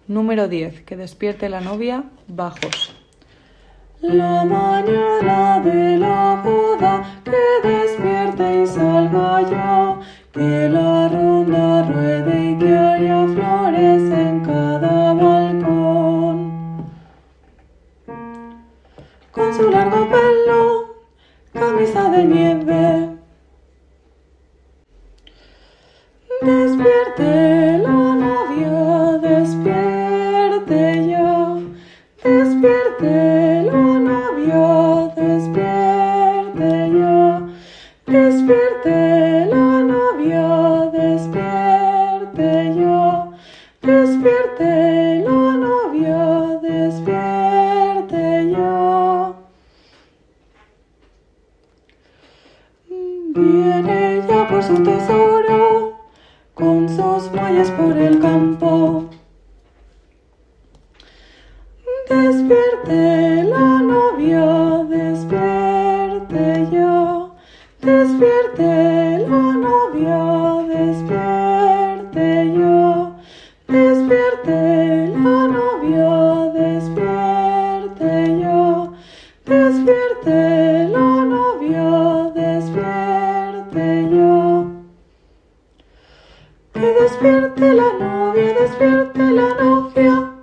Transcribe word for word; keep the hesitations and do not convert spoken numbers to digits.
Número diez. Que despierte la novia, bajos. La mañana de la boda, que despierte y salga ya, que la ronda ruede y que haya flores en cada balcón. Con su largo pelo, camisa de nieve, despierte la novia, despierte ya, despierte la novia, despierte ya, despierte la novia, despierte ya, despierte la novia, despierte ya. Viene ya por su tesoro, con sus mallas por el campo. Despierte la novia, despierte ya, despierte la novia, despierte ya, despierte la novia, despierte ya, despierte la novia, despierte ya. Que despierte la novia, despierte la novia.